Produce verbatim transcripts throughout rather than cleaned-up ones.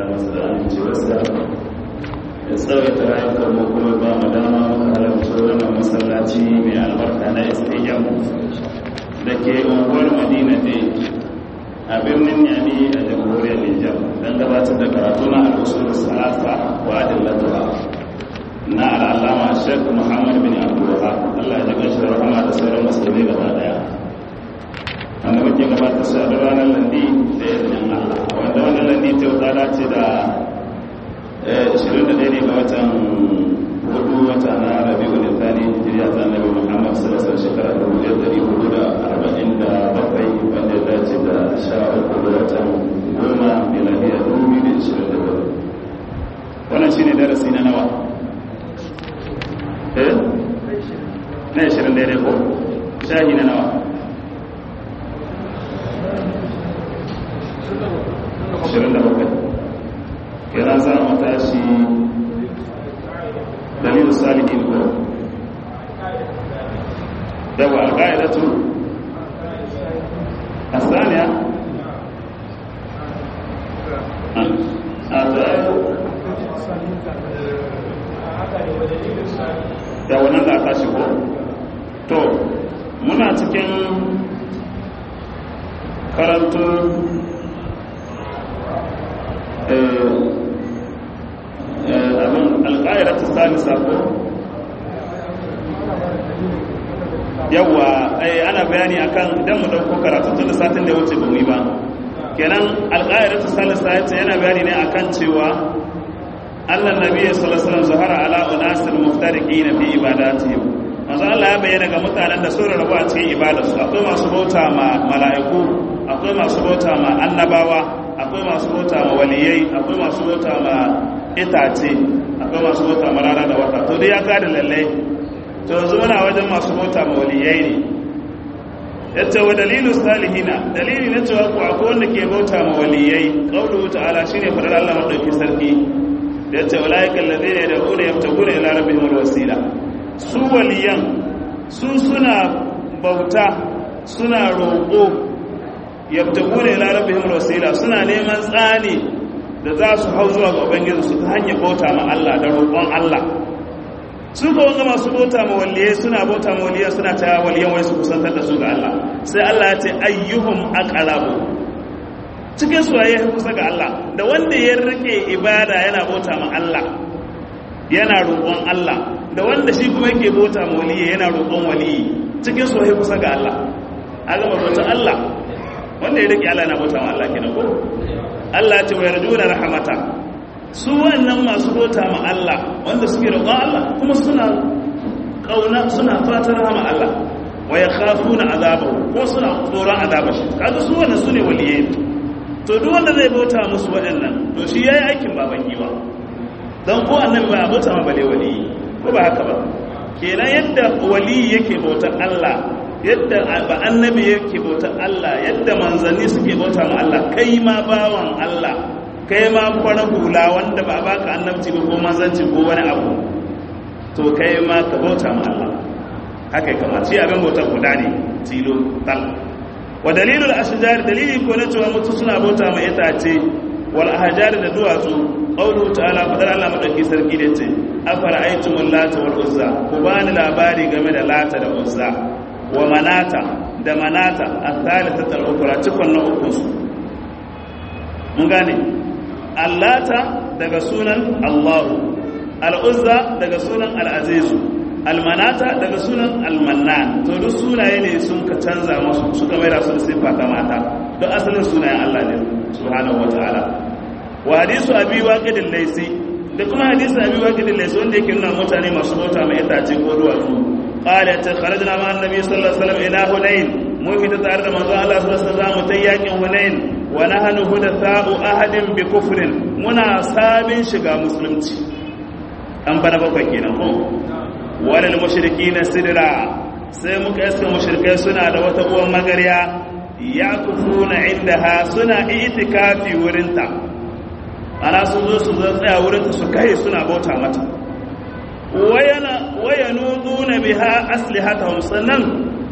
da masu da amincewarsa ya tsawaita rayuwar mu kuma ba mu dama muka halarci wannan masallaci mai albarka na istijam da ke unguwar madina ne a birnin yami a jamhuriyar nijar don gabatar da karatu na al'usul salasa wa adillatuha na al'alama shek muhammad bin abdulwahab allah ya jikin shi rahama da sauran musulmi gaba daya wanda muke gabatar su a ranar landi da yanzu allah wanda wannan landi ta yau ta dace da ashirin da ɗaya ne ga watan hudu wata na rabi'u da tsani hijiriya ta annabi muhammad sallallahu alaihi shekara dubu ɗaya da hudu da arba'in da bakwai wanda ya dace da sha uku da watan goma miladiya dubu biyu da ashirin da bakwai wannan shine darasi na nawa eh na ashirin daidai ko shahi na nawa ashirin da bakwai yana za mu tashi dalilin salihin ko daga alƙa'idatu a saniya a tsaye da wannan da tashi ko to muna cikin karantun abin alƙa'ira ta sami sako yawwa ana bayani akan idan mu ɗauko karatu tun da satin da ya wuce ba mu yi ba kenan alƙa'ira ta sami sako yana bayani ne akan cewa Allah nabi sallallahu alaihi wasallam zahara ala unasil muftariqin fi ibadatihim manzo Allah ya bayyana ga mutanen da sun rabu a cikin ibadarsu akwai masu bauta ma mala'iku akwai masu bauta ma annabawa akwai masu bauta ma waliyai akwai masu bauta ma itace akwai masu bauta ma rana da wata to dai ya kada lalle to yanzu muna wajen masu bauta ma waliyai ne yace wa dalilu salihina dalili na cewa ko akwai wanda ke bauta ma waliyai qaulu ta'ala shine fadar Allah madauki sarki da yace ulaika alladhina yad'una yabtaguna ila rabbihim alwasila su waliyan su suna bauta suna roƙo yabtaguna ila rabbihim alwasila suna neman tsani da za su hau zuwa ga ubangiji su ta hanyar bauta ma Allah da roƙon Allah su ko wanda masu bauta ma waliyai suna bauta ma waliyan suna ta waliyan wai su kusantar da su ga Allah sai Allah ya ce ayyuhum aqrabu cikin su yayi kusa ga Allah da wanda ya rike ibada yana bauta ma Allah yana roƙon Allah da wanda shi kuma yake bauta ma waliyai yana roƙon waliyi cikin su yayi kusa ga Allah aga bautar Allah wanda ya rike Allah na bauta ma Allah kenan ko Allah ya ce wa yarjuna rahmata su wannan masu bauta ma Allah wanda suke roƙon Allah kuma suna kauna suna fatan rahama Allah wa yakhafuna azabahu ko suna tsoron azabar shi kaga su wannan sune waliyai to duk wanda zai bauta musu waɗannan to shi yayi aikin baban giwa dan ko annabi ba bauta ma bale waliyi ko ba haka ba kenan yadda waliyi yake bautar Allah yadda ba annabi yake bautar Allah yadda manzanni suke bauta ma Allah kai ma bawan Allah kai ma fara hula wanda ba baka annabci ba ko manzanci ko wani abu to kai ma ka bauta ma Allah haka kamar shi abin bautar guda ne tilo tal wa dalilul ashjar dalili ko na cewa mutu suna bauta ma itace wal ahjar da duwatsu qawlu ta'ala fadar Allah madauki sarki da ce afara aitumul lata wal uzza ku bani labari game da lata da uzza wa manata da manata al-thalithata al-ukhra cikon na uku su mun gane allata daga sunan Allah al-uzza daga sunan al-aziz al-manata daga sunan al-mannan to duk sunaye ne sun ka canza musu suka mai da su sifa ta mata don asalin sunayen Allah ne subhanahu wataala wa hadisu abi waqid al-laysi da kuma hadisu abi waqid al-laysi wanda yake nuna mutane masu bauta mai itace ko duwatsu قال خرجنا مع النبي صلى الله عليه وسلم الى هنين mun fita tare da manzo Allah sallallahu alaihi wasallam ta yakin Hunain wa nahnu hudatha'u ahadin bi kufrin muna sabin shiga musulunci an bana bakwai kenan ko walal mushrikeena sidra sai muka iska mushrikai suna da wata uwan magariya yakufuna indaha suna itikafi wurinta ana sun zo su tsaya wurinta su kai suna bauta mata wayana wayanuduna biha aslihatahum sannan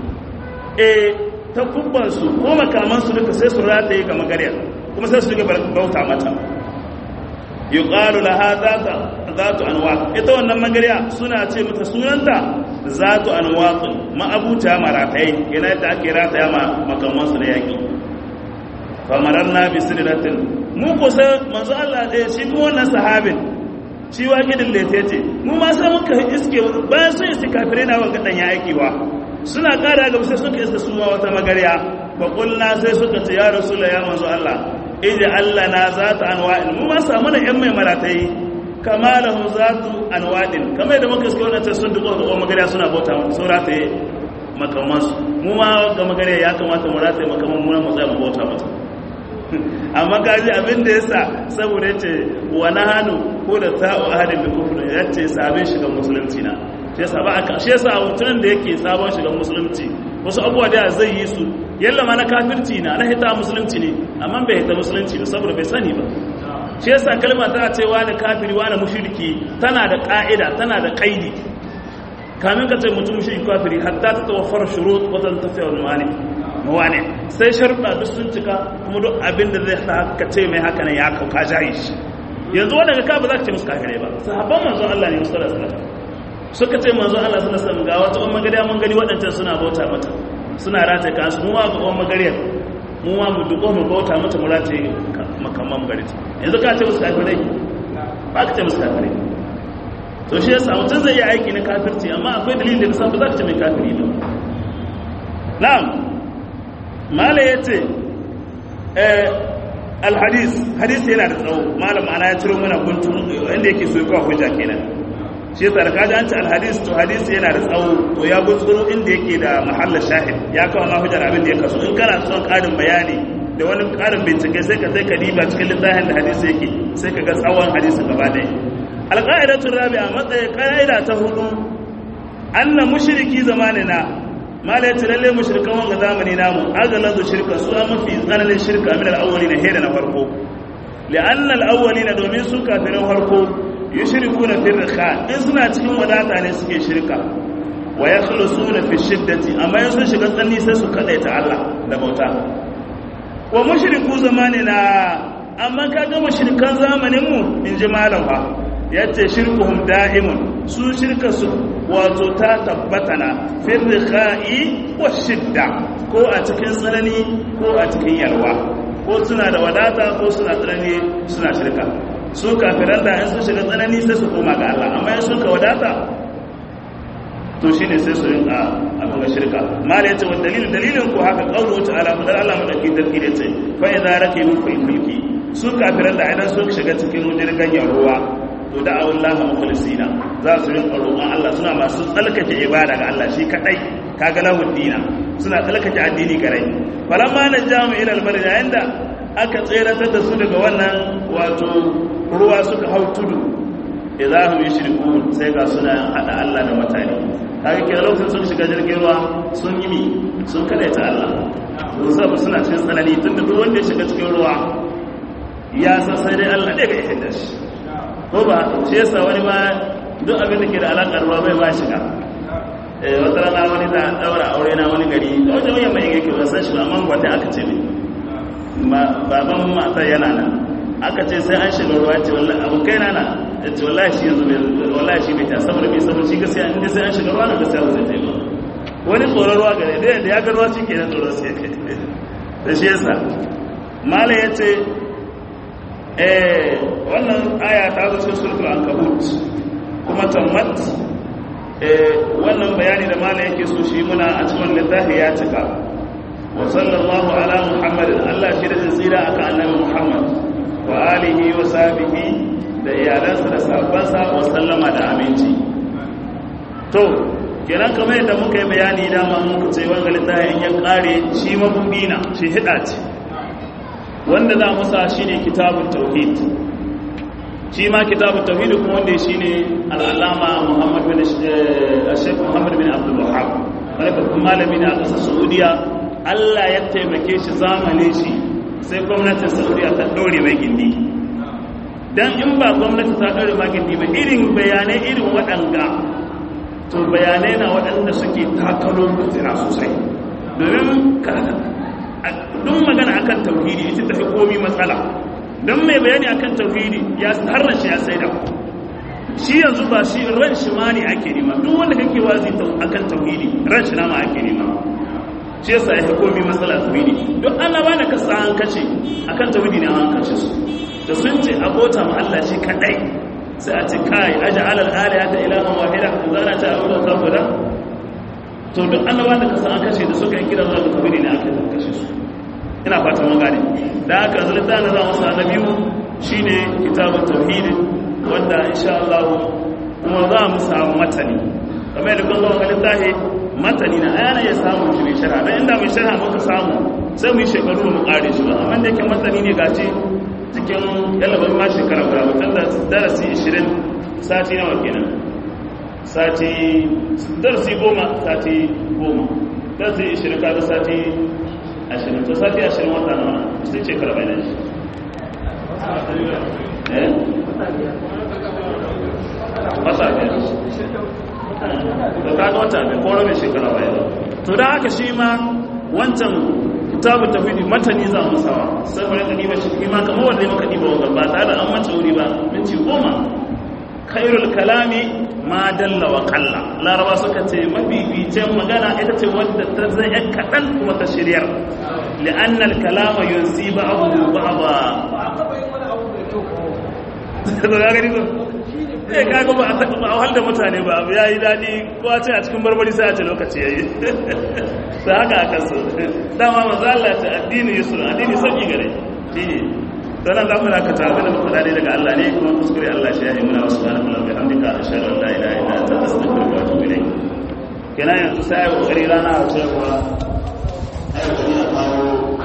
e ta kubbansu ko makamansu duka sai su rataye ga magariyar kuma sai su ga bauta mata yuqalu laha zata zatu anwaq ita wannan magariya suna ce mata sunanta zatu anwaq ma abuta maratai yana yadda ake rataya ma makaman su na yaki fa mararna bi sidratin mu kusa manzo Allah ɗaya shi kuma wannan sahabin shi waqidin latete mu ma sai muka iske bayan sun iske kafirai na wanga dan ya aiki wa suna kara ga sai suka iske su wata magariya fa qulna sai suka ce ya rasul ya manzo Allah ija Allah na zata anwa'in mu ma samu na yan mai maratai kama lahu zatu anwa'in kamar da muka iske wannan sun duka da magariya suna bauta mu saura ta makaman su mu ma ga magariya ya kamata mu rataye makaman mu na mu tsaya mu bauta mata amma kaji abin da yasa saboda yace wa nahanu ko da ta'u ahadin bi kufri yace sabin shigan musulunci na shi yasa ba aka shi yasa mutumin da yake sabon shigan musulunci wasu abubuwa da zai yi su yalla ma na kafirci na na hita musulunci ne amma bai hita musulunci ba saboda bai sani ba shi yasa kalma ta ce wani kafiri wani mushriki tana da ka'ida tana da kaidi kamin ka ce mutum mushriki kafiri hatta ta tawaffar shurut wa tantafi al-mawani mawani sai sharuɗa duk sun cika kuma duk abin da zai sa ka ce mai haka ne ya kauka jayi shi yanzu wanda ka ba za ka ce musu kafirai ba sahabban manzon Allah ne musu sallallahu alaihi wasallam suka ce manzon Allah sallallahu alaihi wasallam ga wata umma gariya mun gani waɗancan suna bauta mata suna rataye kansu mu ma ga umma gariyar mu ma mu duko mu bauta mata mu rataye makamman garita yanzu ka ce musu kafirai ba ka ce musu kafirai to shi yasa mutum zai yi aiki na kafirci amma akwai dalilin da ka sa ba za ka ce mai kafiri ba na'am mala ya ce alhadis hadis yana da tsawo malam ana ya ciro mana guntun inda yake so kawo hujja kenan shi yasa da kaji an ce alhadis to hadis yana da tsawo to ya gutsuro inda yake da mahallin shahid ya kawo ma hujjar abin da ya kaso in kana son karin bayani da wani karin bincike sai ka sai ka diba cikin littafin da hadisi yake sai ka ga tsawon hadisin gaba ɗaya alqaidatu rabi'a matsayin qaida ta hudu anna mushriki zamanina mala ya ce lalle mushrikan wanga zamani namu agalazu shirka su a mafi tsananin shirka min al-awwalina heda na farko li'anna al-awwalina domin su kafirin farko yushrikuna fi rikha in suna cikin wadata ne suke shirka wa yakhlusuna fi shiddati amma in sun shiga tsanni sai su kadaita Allah da bauta wa mushriku zamanina amma kaga mushrikan zamanin mu in ji malam fa yace shirkuhum da'imun su shirka su wato ta tabbata na firriqa'i wa shidda ko a cikin tsanani ko a cikin yalwa ko suna da wadata ko suna tsanani suna shirka su kafiran da in su shiga tsanani sai su koma ga Allah amma in suka wadata to shine sai su rinka abin ga shirka mal yace wa dalilin dalilin ko haka qawlu ta'ala fadar Allah madaki dalki da ce fa idza rakibu fil fulki su kafiran da idan su shiga cikin jirgin ruwa to da Allah mukhlisina za su rinka roƙon Allah suna masu tsalkake ibada ga Allah shi kadai kaga lahu dina suna tsalkake addini garai falamma najamu ila albar yayin da aka tseratar da su daga wannan wato ruwa suka hau tudu idahum yushrikun sai ga suna hada Allah da mutane kaga kira lokacin sun shiga jirgin ruwa sun yi mi sun kadaita Allah sun suna cikin tsanani tunda duk wanda ya shiga cikin ruwa ya san sai dai Allah ne bai hinda shi ko ba shi yasa wani ma duk abin da ke da alaƙar ruwa bai ba shiga wata rana wani da daura aure na wani gari da wajen wayan mai yake ba san shi ba amma gwata aka ce ne baban matar yana nan aka ce sai an shiga ruwa ce wallahi abokai na na ya ce wallahi shi yanzu wallahi shi bai ta saboda bai saboda shi gaskiya inda sai an shiga ruwa na gaskiya ba zai ta yi ba wani tsoron ruwa gare da ya ga ruwa shi ke na tsoron sai kai da shi yasa mala ya ce eh wannan aya ta zo cikin suratul ankabut kuma tammat eh wannan bayani da malai yake so shi muna a cikin littafi ya cika wa sallallahu ala muhammadin Allah shi da tsira akan annabi muhammad wa alihi wa sahbihi da iyalansa da sahabbansa wa sallama da aminci to kenan kamar yadda muka yi bayani dama muka ce wannan littafin ya kare shi mabudina shi hida ce wanda za mu sa shine kitabut tauhid shi ma kitabut tauhid kuma wanda shine al-allama Muhammad bin Sheikh Muhammad bin Abdul Wahhab wanda kuma malami ne a ƙasar Saudiya Allah ya taimake shi zamanin shi sai gwamnatin Saudiya ta dore mai gindi dan in ba gwamnati ta dore mai gindi ba irin bayanai irin waɗanga to bayanai na waɗanda suke takalo mutira sosai domin kada duk magana akan tauhidi ita ta fi komi matsala don mai bayani akan tauhidi ya harna shi ya saida shi yanzu ba shi ran shi ma ne ake nema duk wanda kake wazi akan tauhidi ran shi na ma ake nema shi yasa ya komi matsala tauhidi duk annaba da kasa an kace akan tauhidi ne an kace su da sun ce abota ma Allah shi kadai sai a ce kai aj'al al-alihata ilahan wahida zana ta aure ta guda to duk annaba da kasa an kace da suka yi kira zuwa ga tauhidi ne aka kace su ina fata mun gane da haka zulta na za mu sa na biyu shine kitabut tauhid wanda insha Allah kuma za mu samu matani kamar da kullum ga littafi matani na ayana ya samu shi mai sharha dan inda mai sharha muka samu sai mu yi shekaru mu kare shi ba amma da yake matani ne gaci cikin yalaban ma shekara guda mutan da darasi ishirin sati nawa kenan sati darasi goma sati goma darasi ishirin kaga sati ashirin to sati ashirin wata nawa sai shekara bai da shi eh wata biyar to kaga wata biyar ko rabin shekara bai da to da haka shi ma wancan kitabu tauhidi matani za mu sawa sai mu rika diba shi ma kamar wanda muka diba wannan ba tare da an mace wuri ba minti goma khairul kalami ma dalla wa qalla laraba suka ce mabibicin magana ita ce wanda ta zai kadan kuma ta shiryar li'anna al-kalama yunsi ba'dahu ba'da to ga gani ko eh kaga ba a taɓa ba wahal da mutane ba abu yayi dadi ko a ce a cikin barbari sai a ce lokaci yayi sai haka aka so dama manzo Allah ta addini yusuf addini sauki gare shi don nan zamu raka ta abin da muka dade daga Allah ne kuma kuskure Allah shi ya yi muna subhanahu wa ta'ala bihamdika ashhadu an la ilaha illa anta astaghfiruka wa atubu ilayk kenan yanzu sai kokari rana a cewa